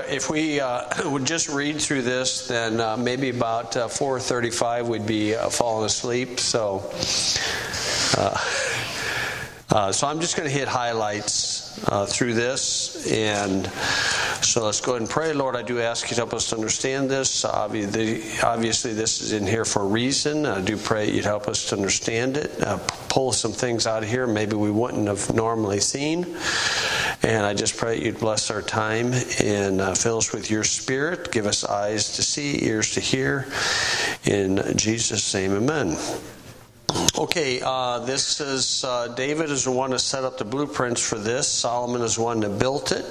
if we would just read through this, then maybe about 4:35 we'd be falling asleep. So I'm just going to hit highlights through this. And so let's go ahead and pray. Lord, I do ask you to help us to understand this. Obviously, this is in here for a reason. I do pray you'd help us to understand it. Pull some things out of here maybe we wouldn't have normally seen. And I just pray you'd bless our time and fill us with your Spirit. Give us eyes to see, ears to hear. In Jesus' name, amen. Okay, this is David is the one that set up the blueprints for this. Solomon is the one that built it.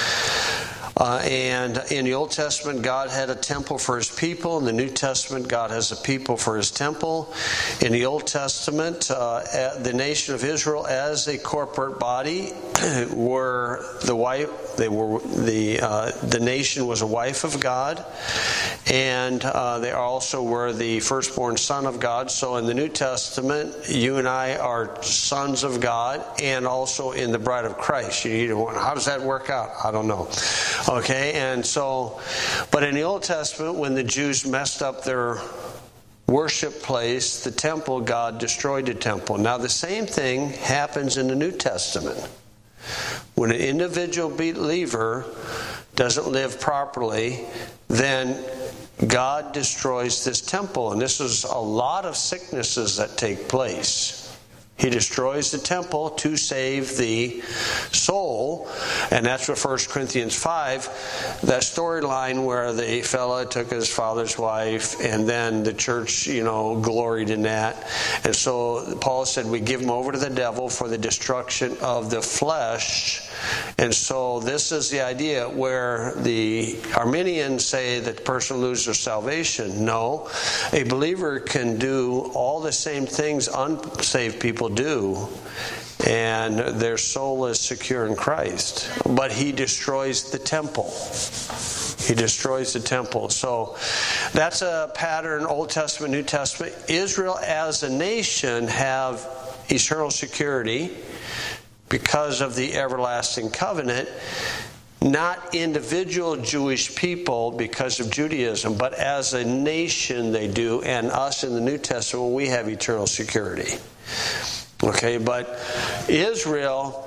And in the Old Testament, God had a temple for His people. In the New Testament, God has a people for His temple. In the Old Testament, the nation of Israel, as a corporate body, were the wife. They were the nation was a wife of God, and they also were the firstborn son of God. So in the New Testament, you and I are sons of God, and also in the bride of Christ. You need to wonder, how does that work out? I don't know. Okay, and so, but in the Old Testament, when the Jews messed up their worship place, the temple, God destroyed the temple. Now the same thing happens in the New Testament. When an individual believer doesn't live properly, then God destroys this temple. And this is a lot of sicknesses that take place. He destroys the temple to save the soul. And that's what 1 Corinthians 5, that storyline where the fella took his father's wife and then the church, gloried in that. And so Paul said we give him over to the devil for the destruction of the flesh. And so this is the idea where the Arminians say that the person loses their salvation. No, a believer can do all the same things unsaved people do, and their soul is secure in Christ. But he destroys the temple. He destroys the temple. So that's a pattern, Old Testament, New Testament. Israel as a nation have eternal security because of the everlasting covenant. Not individual Jewish people because of Judaism, but as a nation they do, and us in the New Testament, we have eternal security. Okay, but Israel,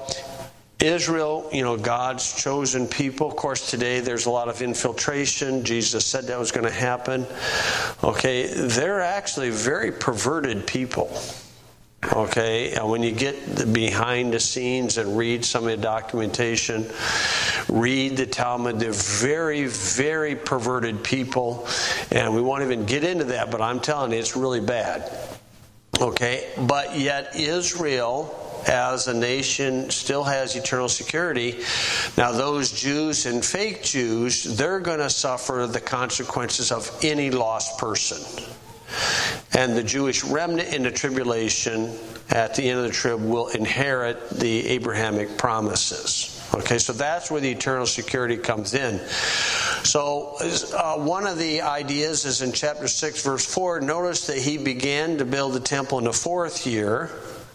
God's chosen people. Of course, today there's a lot of infiltration. Jesus said that was going to happen. Okay, they're actually very perverted people. Okay, and when you get behind the scenes and read some of the documentation, read the Talmud, they're very, very perverted people. And we won't even get into that, but I'm telling you, it's really bad. Okay, but yet Israel as a nation still has eternal security. Now those Jews and fake Jews, they're going to suffer the consequences of any lost person. And the Jewish remnant in the tribulation at the end of the trib will inherit the Abrahamic promises. Okay, so that's where the eternal security comes in. So one of the ideas is in chapter 6, verse 4. Notice that he began to build the temple in the 4th year.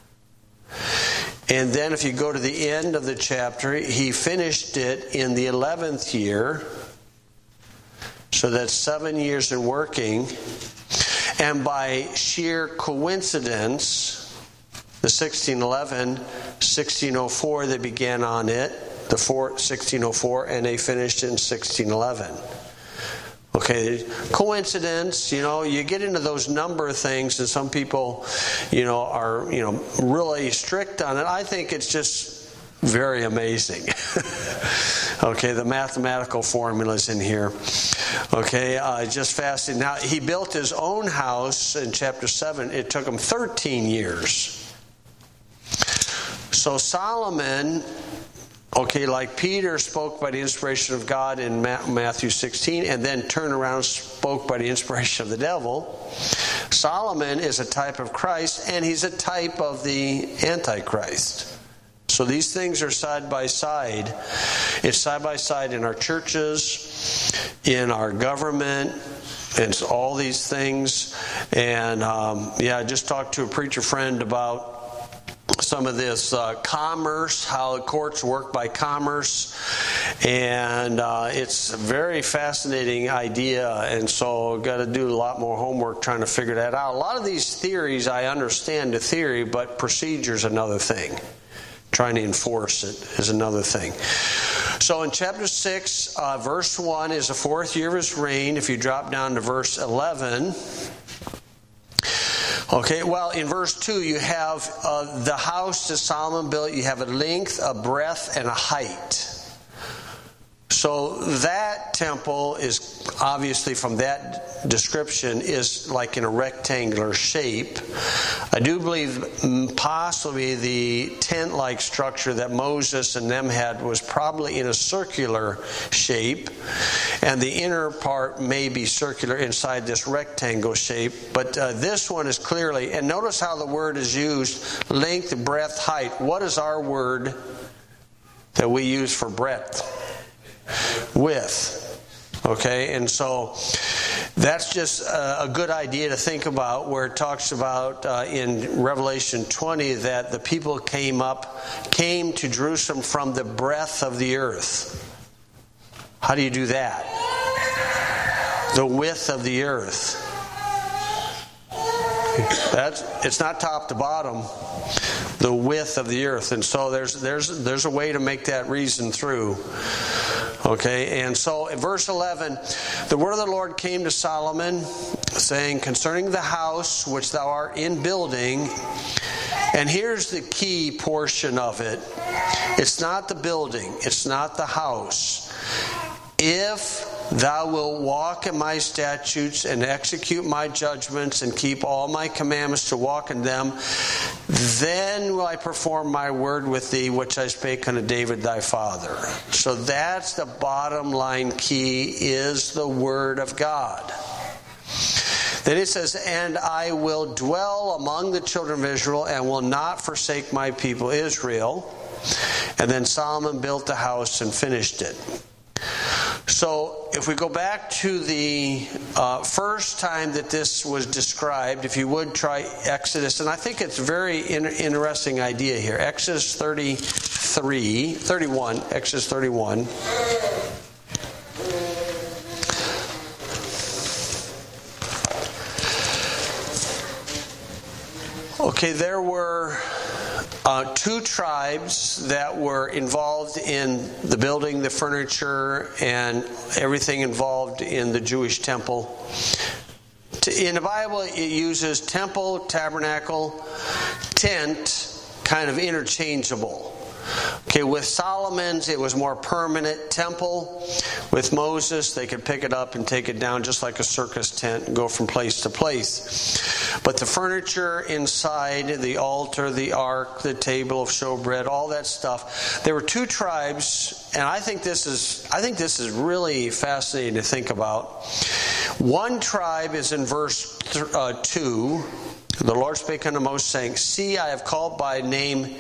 And then if you go to the end of the chapter, he finished it in the 11th year. So that's 7 years in working. And by sheer coincidence, the 1611, 1604, they began on it, 1604, and they finished in 1611. Okay, coincidence, you get into those number things, and some people, are, really strict on it. I think it's just very amazing. Okay, the mathematical formulas in here. Okay, just fascinating. Now, he built his own house in chapter 7. It took him 13 years. So Solomon, like Peter spoke by the inspiration of God in Matthew 16, and then turned around and spoke by the inspiration of the devil. Solomon is a type of Christ, and he's a type of the Antichrist. So these things are side by side. It's side by side in our churches, in our government, and all these things. And I just talked to a preacher friend about some of this commerce, how the courts work by commerce, and it's a very fascinating idea, and so I've got to do a lot more homework trying to figure that out. A lot of these theories, I understand the theory, but procedure is another thing. Trying to enforce it is another thing. So in chapter 6, verse 1 is the 4th year of his reign. If you drop down to verse 11... Okay, well, in verse 2, you have the house that Solomon built. You have a length, a breadth, and a height. So that temple is obviously, from that description, is like in a rectangular shape. I do believe possibly the tent-like structure that Moses and them had was probably in a circular shape, and the inner part may be circular inside this rectangle shape. But this one is clearly, and notice how the word is used, length, breadth, height. What is our word that we use for breadth? Width. Okay, and so that's just a good idea to think about, where it talks about in Revelation 20 that the people came to Jerusalem from the breadth of the earth. How do you do that? The width of the earth. It's not top to bottom. The width of the earth, and so there's a way to make that reason through. Okay, and so in verse 11, the word of the Lord came to Solomon, saying, concerning the house which thou art in building, and here's the key portion of it. It's not the building, it's not the house. If thou wilt walk in my statutes and execute my judgments and keep all my commandments to walk in them, then will I perform my word with thee, which I spake unto David thy father. So that's the bottom line key, is the word of God. Then it says, and I will dwell among the children of Israel and will not forsake my people Israel. And then Solomon built the house and finished it. So if we go back to the first time that this was described, if you would try Exodus, and I think it's a very interesting idea here. Exodus 31. Okay, there were two tribes that were involved in the building, the furniture, and everything involved in the Jewish temple. In the Bible, it uses temple, tabernacle, tent, kind of interchangeable. Okay, with Solomon's, it was more permanent temple. With Moses, they could pick it up and take it down just like a circus tent and go from place to place. But the furniture inside, the altar, the ark, the table of showbread, all that stuff, there were two tribes, and I think this is really fascinating to think about. One tribe is in verse 2. The Lord spake unto Moses, saying, see, I have called by name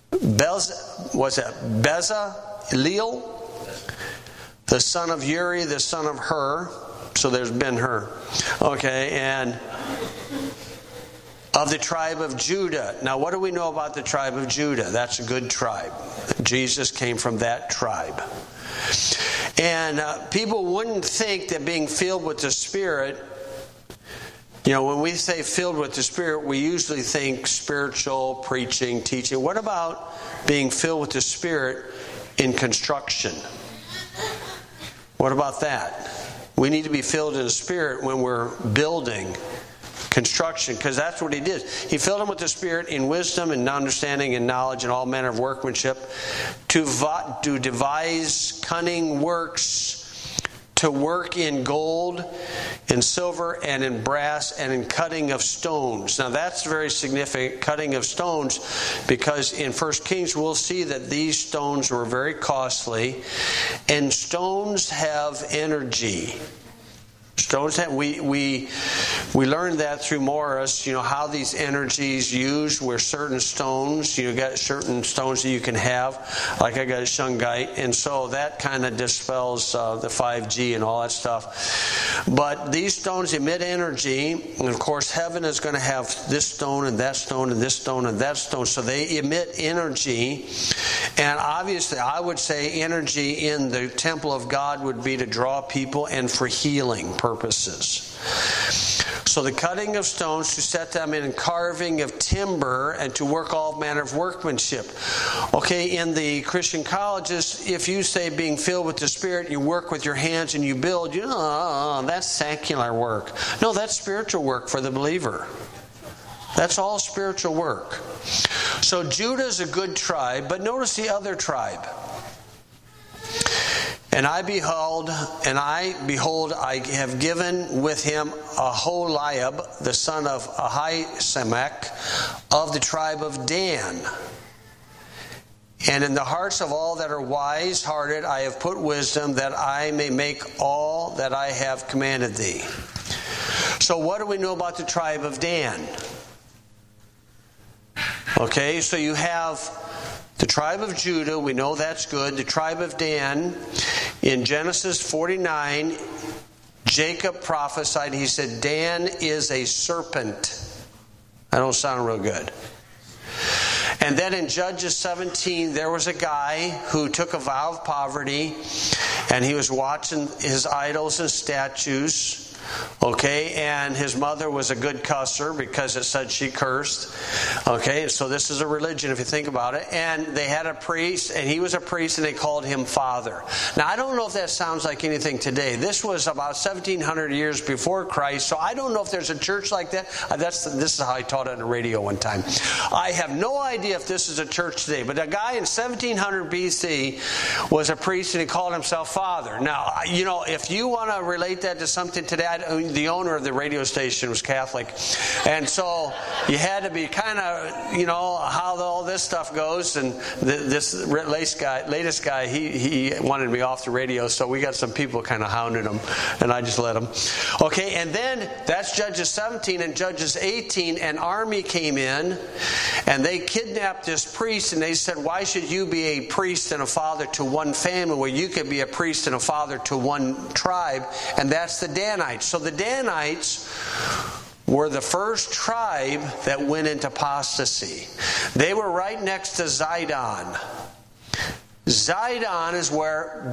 Bezaleel, the son of Uri, the son of Hur. So there's Ben-Hur. Okay, and of the tribe of Judah. Now, what do we know about the tribe of Judah? That's a good tribe. Jesus came from that tribe. And people wouldn't think that being filled with the Spirit, you know, when we say filled with the Spirit, we usually think spiritual, preaching, teaching. What about being filled with the Spirit in construction? What about that? We need to be filled in the Spirit when we're building, construction, because that's what he did. He filled him with the Spirit in wisdom and understanding and knowledge and all manner of workmanship, to devise cunning works, to work in gold, in silver, and in brass, and in cutting of stones. Now that's very significant, cutting of stones, because in 1 Kings we'll see that these stones were very costly, and stones have energy. Stones have, we learned that through Morris, how these energies used were certain stones. You got certain stones that you can have, like I got a shungite, and so that kind of dispels the 5G and all that stuff. But these stones emit energy, and of course heaven is going to have this stone and that stone and this stone and that stone, so they emit energy. And obviously I would say energy in the temple of God would be to draw people and for healing purposes. So the cutting of stones to set them in, and carving of timber, and to work all manner of workmanship. Okay, in the Christian colleges, if you say being filled with the Spirit, you work with your hands and you build, that's secular work. No, that's spiritual work for the believer. That's all spiritual work. So Judah is a good tribe, but notice the other tribe. And behold, I have given with him Aholiab, the son of Ahisamach, of the tribe of Dan. And in the hearts of all that are wise-hearted I have put wisdom, that I may make all that I have commanded thee. So what do we know about the tribe of Dan? Okay, so you have the tribe of Judah, we know that's good. The tribe of Dan, in Genesis 49, Jacob prophesied, he said, Dan is a serpent. That don't sound real good. And then in Judges 17, there was a guy who took a vow of poverty, and he was watching his idols and statues. Okay, and his mother was a good cusser because it said she cursed. Okay, so this is a religion if you think about it. And they had a priest, and he was a priest, and they called him Father. Now, I don't know if that sounds like anything today. This was about 1,700 years before Christ, so I don't know if there's a church like that. This is how I taught it on the radio one time. I have no idea if this is a church today, but a guy in 1700 BC was a priest, and he called himself Father. Now, if you want to relate that to something today, the owner of the radio station was Catholic, and so you had to be kind of, how all this stuff goes. And this latest guy, he wanted me off the radio, so we got some people kind of hounding him, and I just let him. Okay, and then that's Judges 17, and Judges 18, an army came in, and they kidnapped this priest, and they said, why should you be a priest and a father to one family where you could be a priest and a father to one tribe? And that's the Danites. So the Danites were the first tribe that went into apostasy. They were right next to Zidon. Zidon is where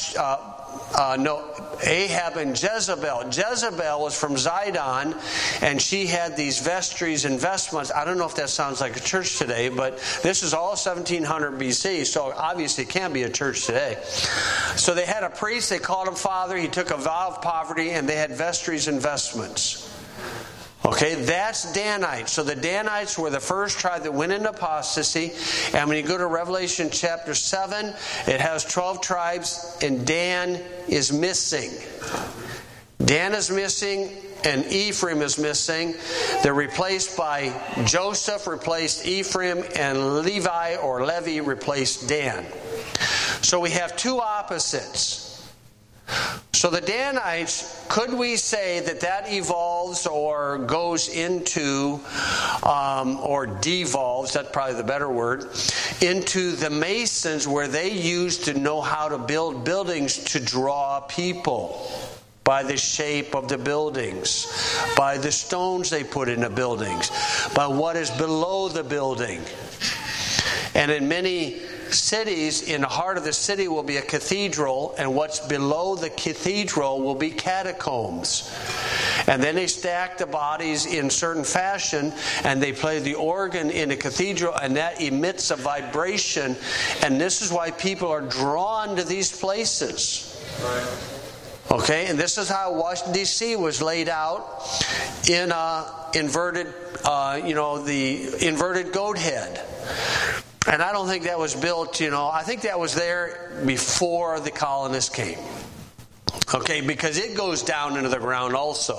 Ahab and Jezebel. Jezebel was from Zidon, and she had these vestries and vestments. I don't know if that sounds like a church today, but this is all 1700 BC, so obviously it can't be a church today. So they had a priest, they called him Father, he took a vow of poverty, and they had vestries and vestments. Okay, that's Danites. So the Danites were the first tribe that went into apostasy. And when you go to Revelation chapter 7, it has 12 tribes, and Dan is missing. Dan is missing, and Ephraim is missing. They're replaced by Joseph, replaced Ephraim, and Levi or Levi replaced Dan. So we have two opposites. So the Danites, could we say that evolves or goes into, or devolves, that's probably the better word, into the Masons, where they used to know how to build buildings to draw people by the shape of the buildings, by the stones they put in the buildings, by what is below the building. And in many cities, in the heart of the city will be a cathedral, and what's below the cathedral will be catacombs. And then they stack the bodies in certain fashion, and they play the organ in the cathedral, and that emits a vibration. And this is why people are drawn to these places. Okay, and this is how Washington, D.C. was laid out in inverted, the inverted goat head. And I don't think that was built, I think that was there before the colonists came. Okay, because it goes down into the ground also.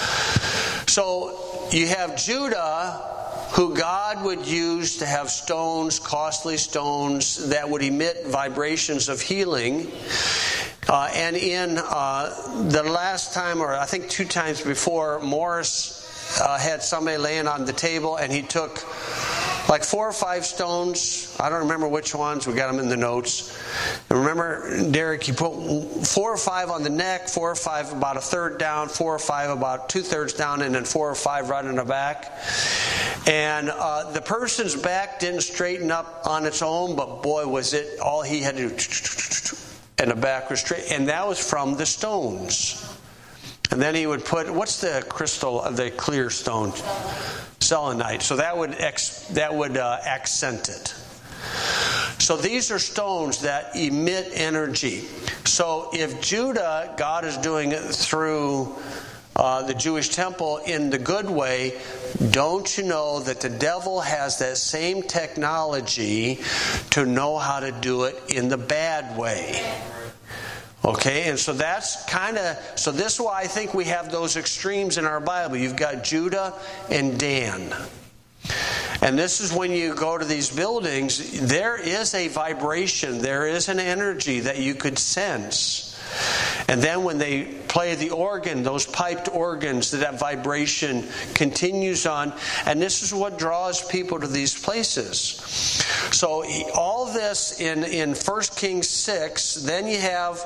So you have Judah, who God would use to have stones, costly stones, that would emit vibrations of healing. And in the last time, or I think 2 times before, Morris had somebody laying on the table, and he took like 4 or 5 stones. I don't remember which ones. We got them in the notes. And remember, Derek, he put 4 or 5 on the neck, 4 or 5 about 1/3 down, 4 or 5 about 2/3 down, and then 4 or 5 right in the back. And the person's back didn't straighten up on its own, but boy, was it all he had to do. And the back was straight. And that was from the stones. And then he would put, what's the crystal of the clear stone? Selenite. So that would accent it. So these are stones that emit energy. So if Judah, God is doing it through the Jewish temple in the good way, don't you know that the devil has that same technology to know how to do it in the bad way? Okay, and so that's so this is why I think we have those extremes in our Bible. You've got Judah and Dan. And this is when you go to these buildings, there is a vibration, there is an energy that you could sense. And then when they play the organ, those piped organs, that vibration continues on. And this is what draws people to these places. So all this in 1 Kings 6, then you have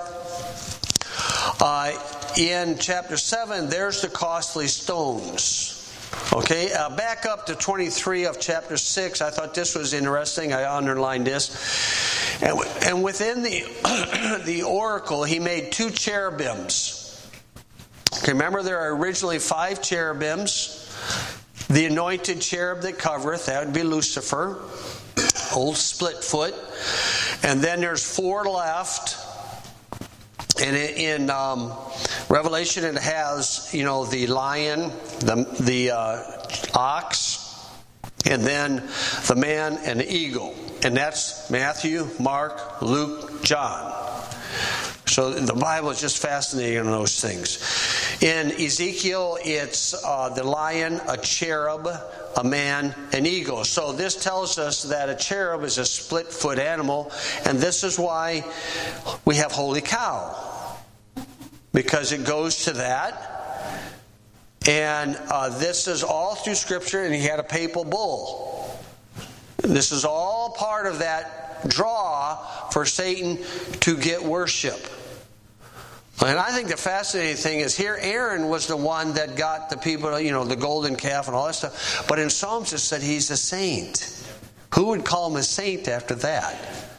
in chapter 7, there's the costly stones. Okay, back up to 23 of chapter 6. I thought this was interesting. I underlined this. And within the oracle, he made 2 cherubims. Okay, remember there are originally 5 cherubims. The anointed cherub that covereth, that would be Lucifer, old split foot. And then there's 4 left. And in Revelation, it has, the lion, the ox, and then the man and the eagle. And that's Matthew, Mark, Luke, John. So the Bible is just fascinating on those things. In Ezekiel, it's the lion, a cherub, a man, an eagle. So this tells us that a cherub is a split-foot animal, and this is why we have holy cow, because it goes to that. And this is all through Scripture, and he had a papal bull. This is all part of that draw for Satan to get worship. And I think the fascinating thing is here Aaron was the one that got the people, the golden calf and all that stuff. But in Psalms it said he's a saint. Who would call him a saint after that?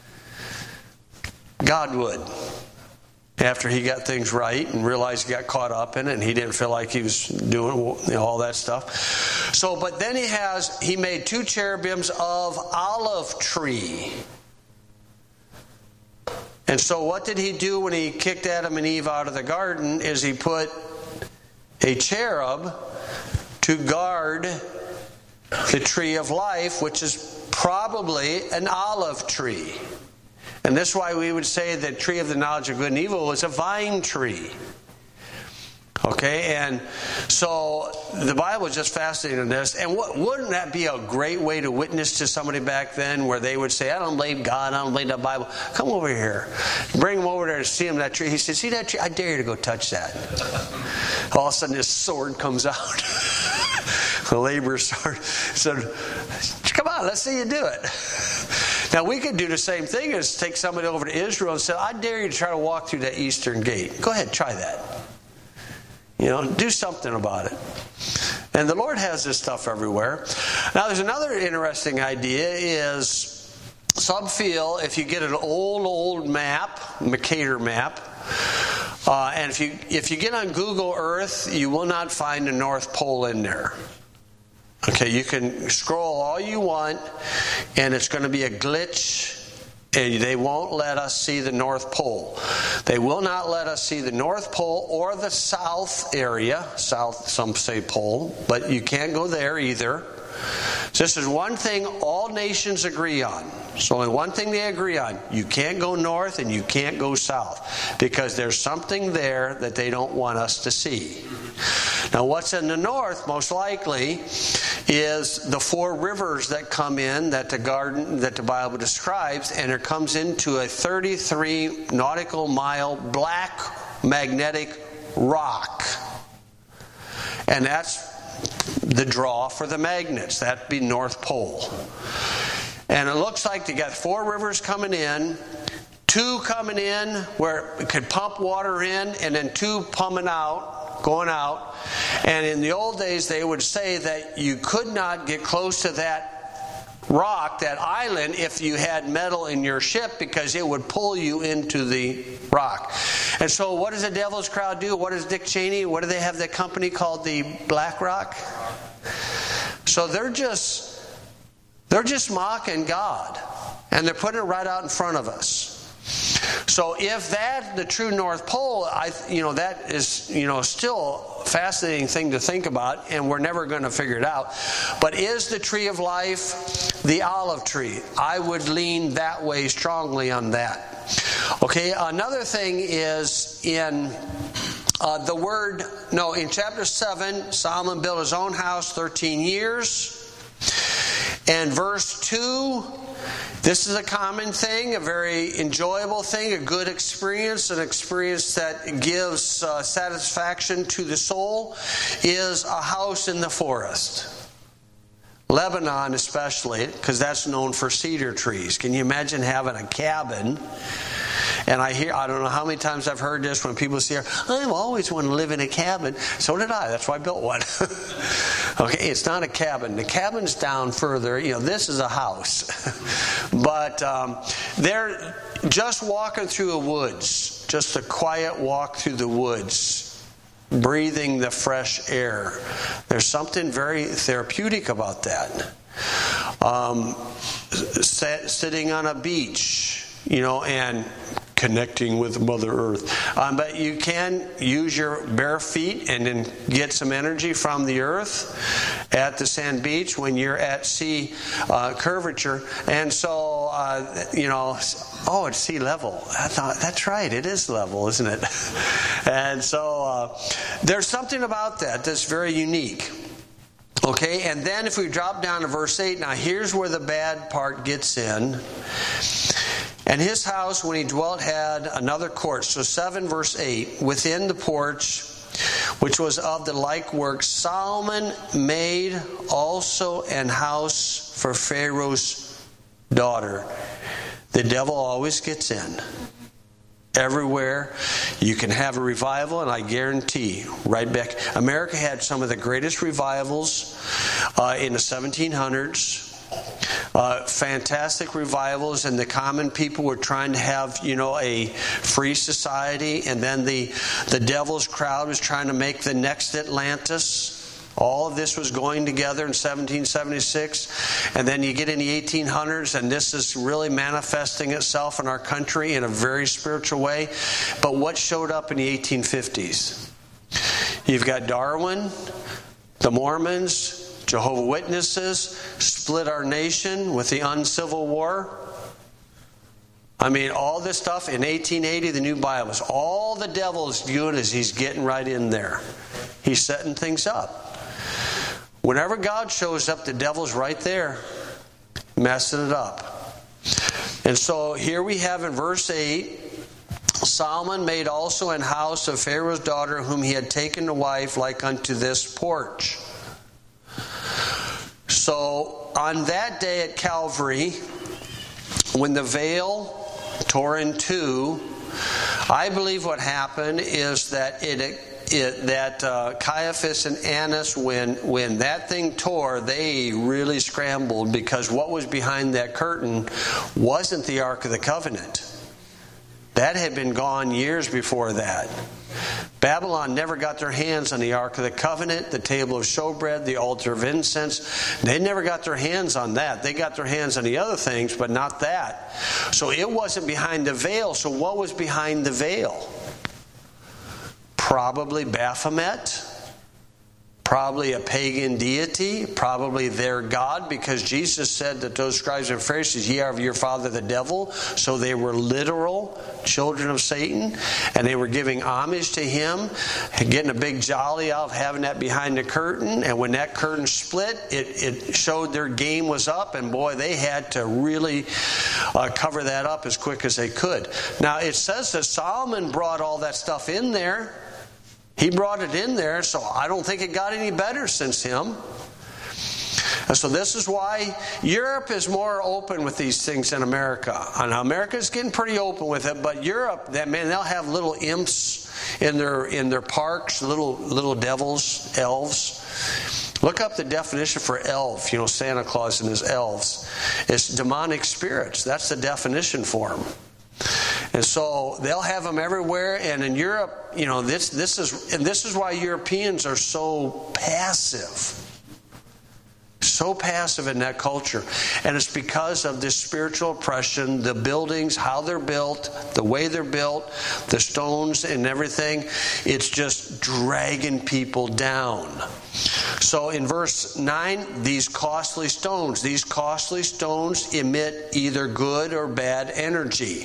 God would. After he got things right and realized he got caught up in it and he didn't feel like he was doing all that stuff. So, but then he made 2 cherubims of olive tree. And so what did he do when he kicked Adam and Eve out of the garden is he put a cherub to guard the tree of life, which is probably an olive tree. And this is why we would say that tree of the knowledge of good and evil was a vine tree. Okay, and so the Bible is just fascinating in this. And wouldn't that be a great way to witness to somebody back then where they would say, I don't blame God, I don't blame the Bible. Come over here. Bring him over there and see him that tree. He said, see that tree? I dare you to go touch that. All of a sudden this sword comes out. The laborer's sword. Said, come on, let's see you do it. Now, we could do the same thing as take somebody over to Israel and say, I dare you to try to walk through that eastern gate. Go ahead, try that. Do something about it. And the Lord has this stuff everywhere. Now, there's another interesting idea is some feel if you get an old map, Mercator map, and if you get on Google Earth, you will not find the North Pole in there. Okay, you can scroll all you want, and it's going to be a glitch, and they won't let us see the North Pole. They will not let us see the North Pole or the South area. South, some say pole, but you can't go there either. So this is one thing all nations agree on. So only one thing they agree on. You can't go north and you can't go south because there's something there that they don't want us to see. Now what's in the north, most likely, is the 4 rivers that come in that the Bible describes, and it comes into a 33 nautical mile black magnetic rock. And that's the draw for the magnets. That'd be North Pole. And it looks like they got 4 rivers coming in, 2 coming in where it could pump water in, and then 2 pumping out, going out. And in the old days, they would say that you could not get close to that rock, that island, if you had metal in your ship, because it would pull you into the rock. And so what does the Devil's Crowd do? What does Dick Cheney, what do they have that company called, the Black Rock? So they're just mocking God, and they're putting it right out in front of us. So if that's the true North Pole, that is, still a fascinating thing to think about, and we're never going to figure it out. But is the tree of life the olive tree? I would lean that way strongly on that. Okay, another thing is in in chapter 7, Solomon built his own house 13 years. And verse 2, this is a common thing, a very enjoyable thing, a good experience, an experience that gives satisfaction to the soul, is a house in the forest. Lebanon especially, because that's known for cedar trees. Can you imagine having a cabin? And I don't know how many times I've heard this when people say, I've always wanted to live in a cabin. So did I. That's why I built one. Okay, it's not a cabin. The cabin's down further. This is a house. But they're just walking through the woods, just a quiet walk through the woods, breathing the fresh air. There's something very therapeutic about that. Sitting on a beach, and connecting with Mother Earth. But you can use your bare feet and then get some energy from the earth at the sand beach when you're at sea curvature. And so, it's sea level. I thought, that's right, it is level, isn't it? And so there's something about that that's very unique. Okay, and then if we drop down to verse 8, now here's where the bad part gets in. And his house, when he dwelt, had another court. So 7 verse 8, within the porch, which was of the like work, Solomon made also an house for Pharaoh's daughter. The devil always gets in. Everywhere you can have a revival, and I guarantee, right back, America had some of the greatest revivals in the 1700s. Fantastic revivals, and the common people were trying to have, a free society, and then the Devil's Crowd was trying to make the next Atlantis. All of this was going together in 1776, and then you get in the 1800s, and this is really manifesting itself in our country in a very spiritual way. But what showed up in the 1850s? You've got Darwin, the Mormons, Jehovah's Witnesses, split our nation with the uncivil war. All this stuff in 1880, the new Bible, all the devil's doing is he's getting right in there. He's setting things up. Whenever God shows up, the devil's right there, messing it up. And so here we have in verse 8, Solomon made also an house of Pharaoh's daughter, whom he had taken to wife, like unto this porch. So on that day at Calvary, when the veil tore in two, I believe what happened is that Caiaphas and Annas, when that thing tore, they really scrambled, because what was behind that curtain wasn't the Ark of the Covenant. That had been gone years before that. Babylon never got their hands on the Ark of the Covenant, the table of showbread, the altar of incense. They never got their hands on that. They got their hands on the other things, but not that. So it wasn't behind the veil. So what was behind the veil? Probably Baphomet. probably a pagan deity, probably their god, because Jesus said that those scribes and Pharisees, ye are of your father the devil. So they were literal children of Satan, and they were giving homage to him, and getting a big jolly out of having that behind the curtain. And when that curtain split, it showed their game was up, and boy, they had to really cover that up as quick as they could. Now it says that Solomon brought all that stuff in there. He brought it in there, so I don't think it got any better since him. And so this is why Europe is more open with these things than America. And America's getting pretty open with it, but Europe, they'll have little imps in their parks, little devils, elves. Look up the definition for elf. Santa Claus and his elves. It's demonic spirits. That's the definition for them. And so they'll have them everywhere. And in Europe, this is why Europeans are so passive. So passive in that culture. And it's because of this spiritual oppression, the buildings, how they're built, the way they're built, the stones and everything. It's just dragging people down. So in verse 9, these costly stones emit either good or bad energy.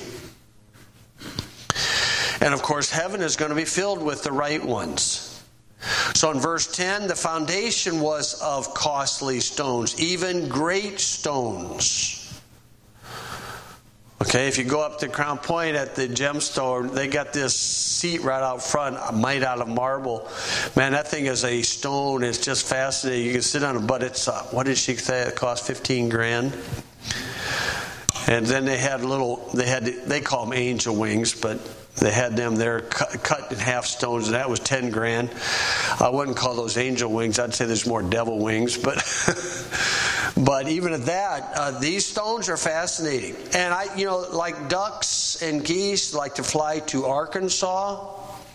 And of course, heaven is going to be filled with the right ones. So in verse 10, the foundation was of costly stones, even great stones. Okay, if you go up to Crown Point at the gem store, they got this seat right out front, made out of marble. Man, that thing is a stone. It's just fascinating. You can sit on it, but it's, what did she say? It cost $15,000. And then they had they call them angel wings, but they had them there cut in half stones, and that was $10,000. I wouldn't call those angel wings. I'd say there's more devil wings, but but even at that, these stones are fascinating. And like ducks and geese like to fly to Arkansas.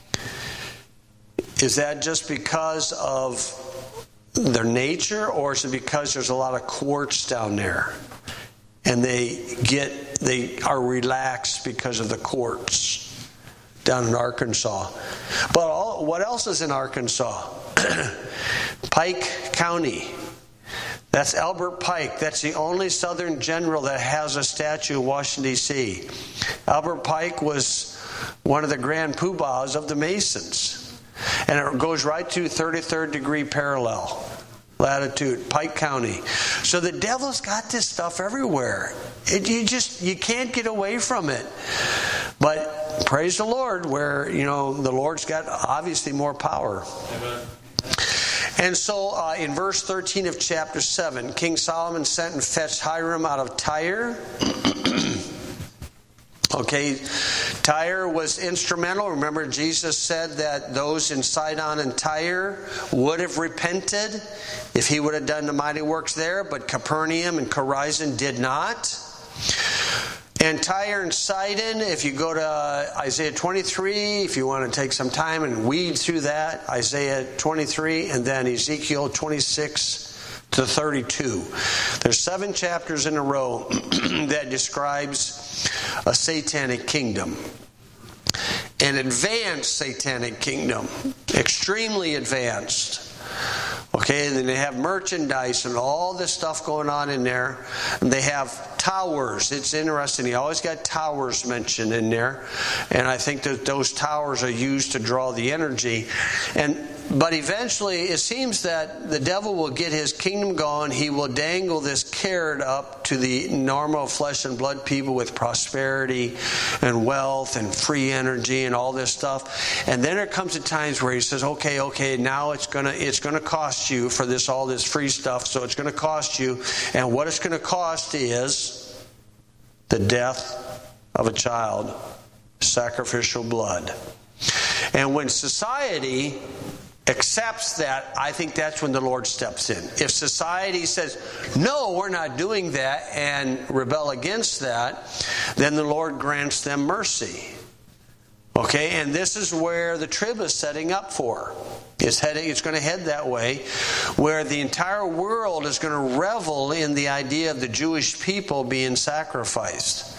Is that just because of their nature, or is it because there's a lot of quartz down there? And they are relaxed because of the quartz down in Arkansas. But what else is in Arkansas? Pike County. That's Albert Pike. That's the only Southern general that has a statue in Washington, D.C. Albert Pike was one of the grand poobahs of the Masons. And it goes right to 33rd degree parallel. Latitude, Pike County. So the devil's got this stuff everywhere. You can't get away from it. But praise the Lord, where the Lord's got obviously more power. Amen. And so in verse 13 of chapter 7, King Solomon sent and fetched Hiram out of Tyre. Okay, Tyre was instrumental. Remember, Jesus said that those in Sidon and Tyre would have repented if he would have done the mighty works there, but Capernaum and Chorazin did not. And Tyre and Sidon, if you go to Isaiah 23, if you want to take some time and weed through that, Isaiah 23 and then Ezekiel 26 to 32. There's 7 chapters in a row that describes a satanic kingdom. An advanced satanic kingdom. Extremely advanced. Okay, and then they have merchandise and all this stuff going on in there. And they have towers. It's interesting. He always got towers mentioned in there. And I think that those towers are used to draw the energy. But eventually, it seems that the devil will get his kingdom going. He will dangle this carrot up to the normal flesh and blood people with prosperity and wealth and free energy and all this stuff. And then there comes a times where he says, okay, now it's gonna cost you for all this free stuff. So it's gonna cost you, and what it's gonna cost is the death of a child, sacrificial blood. And when society accepts that, I think that's when the Lord steps in. If society says, no, we're not doing that, and rebel against that, then the Lord grants them mercy. Okay, and this is where the trib is setting up for. It's going to head that way, where the entire world is going to revel in the idea of the Jewish people being sacrificed.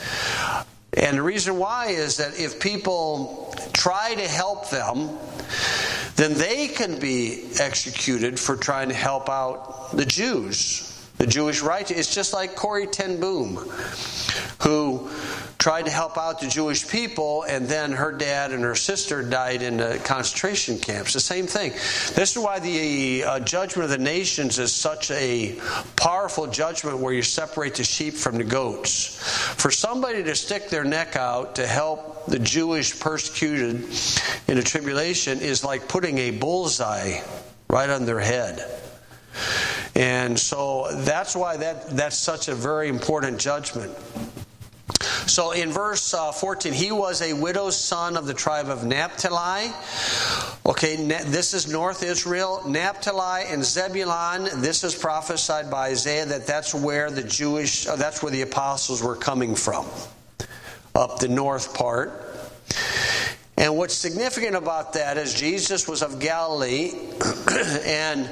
And the reason why is that if people try to help them, then they can be executed for trying to help out the Jews. The Jewish right. It's just like Corrie ten Boom, who tried to help out the Jewish people, and then her dad and her sister died in the concentration camps. The same thing. This is why the judgment of the nations is such a powerful judgment, where you separate the sheep from the goats. For somebody to stick their neck out to help the Jewish persecuted in the tribulation is like putting a bullseye right on their head. And so that's why that's such a very important judgment. So in verse 14, he was a widow's son of the tribe of Naphtali. Okay, this is North Israel. Naphtali and Zebulun, this is prophesied by Isaiah that's where that's where the apostles were coming from, up the north part. And what's significant about that is Jesus was of Galilee, and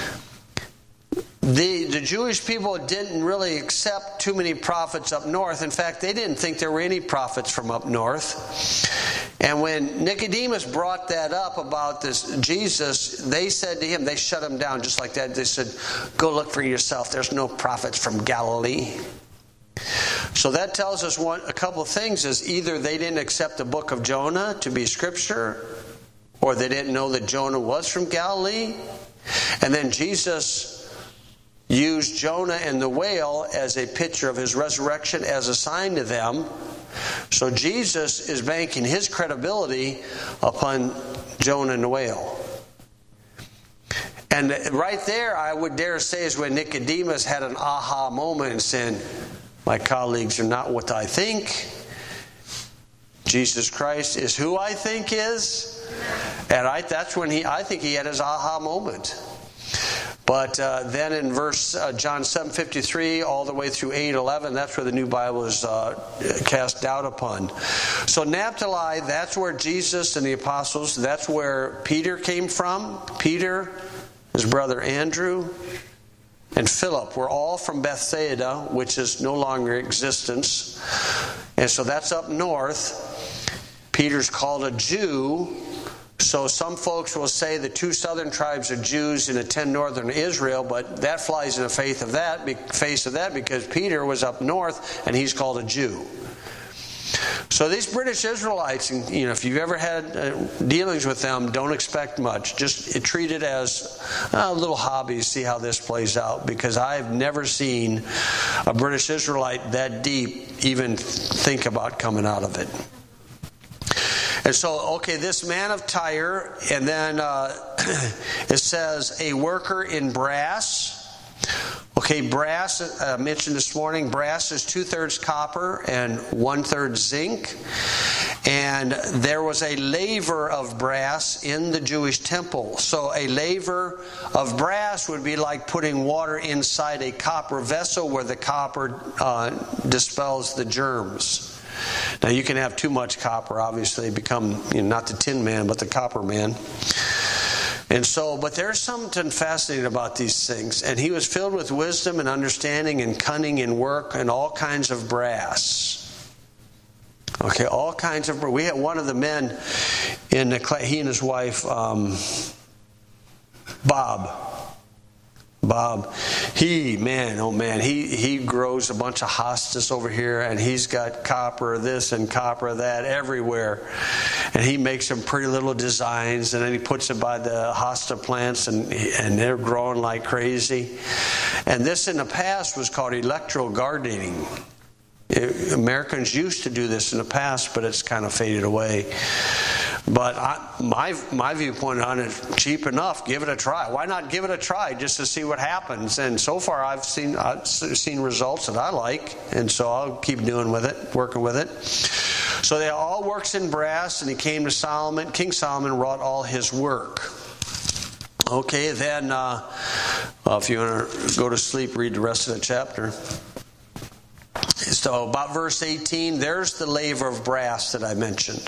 the Jewish people didn't really accept too many prophets up north. In fact, they didn't think there were any prophets from up north. And when Nicodemus brought that up about this Jesus, they said to him, they shut him down just like that. They said, go look for yourself. There's no prophets from Galilee. So that tells us a couple of things. Is either they didn't accept the book of Jonah to be scripture, or they didn't know that Jonah was from Galilee. And then Jesus used Jonah and the whale as a picture of his resurrection as a sign to them. So Jesus is banking his credibility upon Jonah and the whale. And right there, I would dare say, is when Nicodemus had an aha moment and said, my colleagues are not what I think. Jesus Christ is who I think is. And that's when I think he had his aha moment. But then in verse John 7:53 all the way through 8:11, that's where the New Bible is cast doubt upon. So Naphtali, that's where Jesus and the apostles, that's where Peter came from. Peter, his brother Andrew, and Philip were all from Bethsaida, which is no longer in existence. And so that's up north. Peter's called a Jew. So some folks will say the 2 southern tribes are Jews and the 10 northern Israel, but that flies in the face of that because Peter was up north and he's called a Jew. So these British Israelites, if you've ever had dealings with them, don't expect much. Just treat it as a little hobby, see how this plays out, because I've never seen a British Israelite that deep even think about coming out of it. And so, this man of Tyre, and then it says a worker in brass. Okay, brass, I mentioned this morning, brass is 2/3 copper and 1/3 zinc. And there was a laver of brass in the Jewish temple. So a laver of brass would be like putting water inside a copper vessel where the copper dispels the germs. Now you can have too much copper, obviously, become not the tin man, but the copper man. And so, but there's something fascinating about these things. And he was filled with wisdom and understanding and cunning in work and all kinds of brass. Okay, all kinds of brass. We had one of the men in the class, he and his wife, Bob, he grows a bunch of hostas over here, and he's got copper this and copper that everywhere. And he makes some pretty little designs, and then he puts it by the hosta plants, and they're growing like crazy. And this in the past was called electro-gardening. Americans used to do this in the past, but it's kind of faded away. But my viewpoint on it, cheap enough, give it a try. Why not give it a try just to see what happens? And so far I've seen results that I like, and so I'll keep working with it. So they all works in brass, and he came to Solomon. King Solomon wrought all his work. Okay, then if you want to go to sleep, read the rest of the chapter. So about verse 18, there's the laver of brass that I mentioned.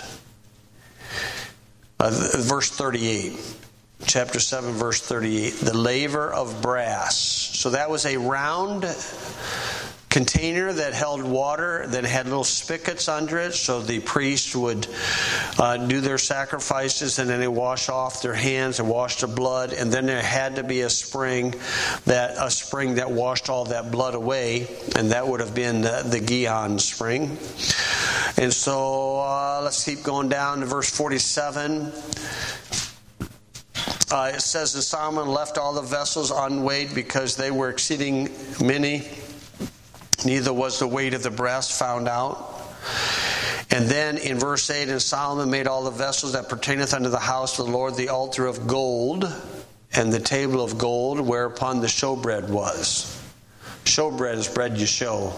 Verse 38, chapter 7, verse 38, the laver of brass. So that was a round container that held water that had little spigots under it, so the priest would do their sacrifices, and then they wash off their hands and wash the blood, and then there had to be a spring that washed all that blood away, and that would have been the Gihon spring. And so let's keep going down to verse 47. It says, and Solomon left all the vessels unweighed because they were exceeding many. Neither was the weight of the breast found out. And then in verse 8, and Solomon made all the vessels that pertaineth unto the house of the Lord, the altar of gold, and the table of gold, whereupon the showbread was. Showbread is bread you show.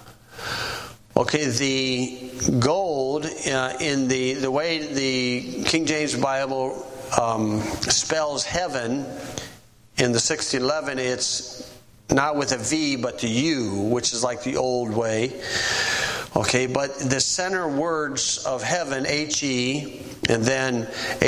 Okay, the gold, in the way the King James Bible spells heaven in the 1611, it's not with a V but the U, which is like the old way. Okay, but the center words of heaven, H-E, and then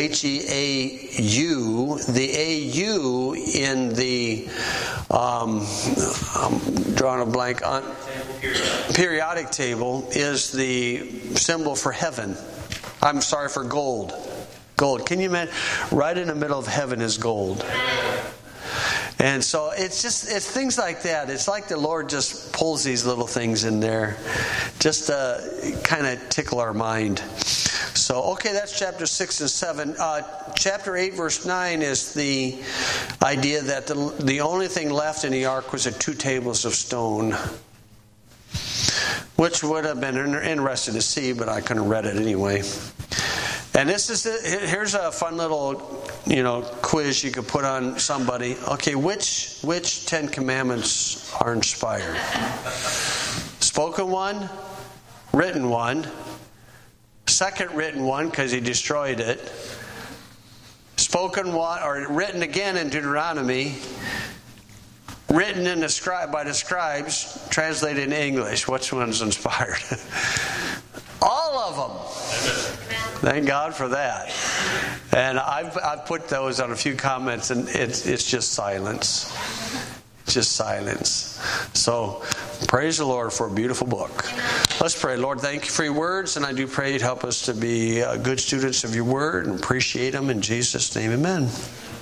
H-E-A-U, the A-U in the, I'm drawing a blank on, periodic table is the symbol for heaven. I'm sorry, for gold. Gold. Can you imagine? Right in the middle of heaven is gold. And so it's things like that. It's like the Lord just pulls these little things in there just to kind of tickle our mind. So, okay, that's chapter 6 and 7. Chapter 8, verse 9 is the idea that the only thing left in the ark was the 2 tables of stone, which would have been interesting to see, but I couldn't have read it anyway. And here's a fun little, quiz you could put on somebody. Okay, which 10 commandments are inspired? Spoken one, written one, second written one because he destroyed it, spoken one or written again in Deuteronomy, written by the scribes, translated in English. Which one's inspired? All of them. Thank God for that. And I've put those on a few comments, and it's just silence. Just silence. So praise the Lord for a beautiful book. Let's pray. Lord, thank you for your words, and I do pray you'd help us to be good students of your word and appreciate them. In Jesus' name, amen.